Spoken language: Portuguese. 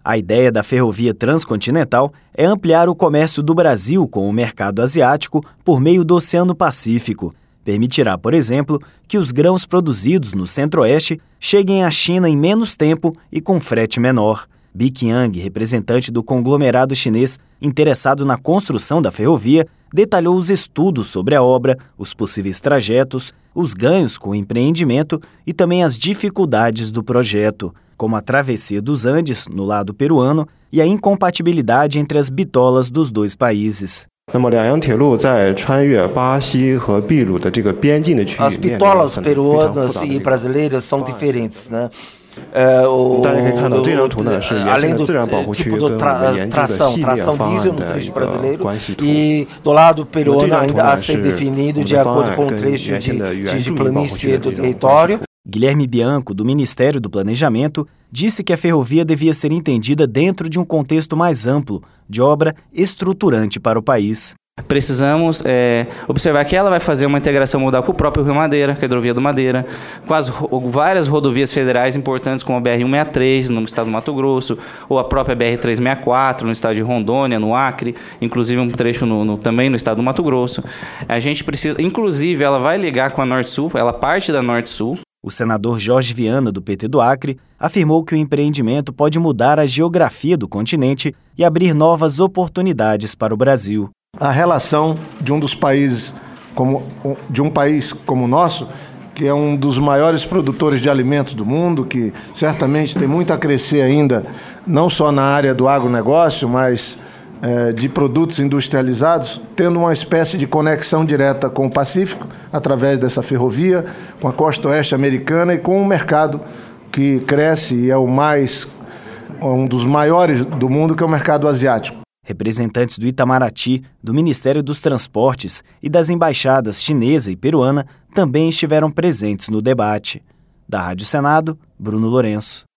A ideia da ferrovia transcontinental é ampliar o comércio do Brasil com o mercado asiático por meio do Oceano Pacífico. Permitirá, por exemplo, que os grãos produzidos no Centro-Oeste cheguem à China em menos tempo e com frete menor. Bi Qiang, representante do conglomerado chinês interessado na construção da ferrovia, detalhou os estudos sobre a obra, os possíveis trajetos, os ganhos com o empreendimento e também as dificuldades do projeto, como a travessia dos Andes, no lado peruano, e a incompatibilidade entre as bitolas dos dois países. As bitolas peruanas e brasileiras são diferentes, né? Além do tipo de tração diesel no trecho brasileiro e do lado peruano ainda a ser definido de acordo com o trecho de planície do território. Guilherme Bianco, do Ministério do Planejamento, disse que a ferrovia devia ser entendida dentro de um contexto mais amplo, de obra estruturante para o país. Precisamos observar que ela vai fazer uma integração modal com o próprio Rio Madeira, que é a hidrovia do Madeira, com as várias rodovias federais importantes, como a BR-163 no estado do Mato Grosso, ou a própria BR-364 no estado de Rondônia, no Acre, inclusive um trecho também no estado do Mato Grosso. A gente precisa, inclusive, ela vai ligar com a Norte-Sul, ela parte da Norte-Sul. O senador Jorge Viana, do PT do Acre, afirmou que o empreendimento pode mudar a geografia do continente e abrir novas oportunidades para o Brasil. A relação de um país como o nosso, que é um dos maiores produtores de alimentos do mundo, que certamente tem muito a crescer ainda, não só na área do agronegócio, mas de produtos industrializados, tendo uma espécie de conexão direta com o Pacífico, através dessa ferrovia, com a costa oeste americana e com um mercado que cresce e é um dos maiores do mundo, que é o mercado asiático. Representantes do Itamaraty, do Ministério dos Transportes e das embaixadas chinesa e peruana também estiveram presentes no debate. Da Rádio Senado, Bruno Lourenço.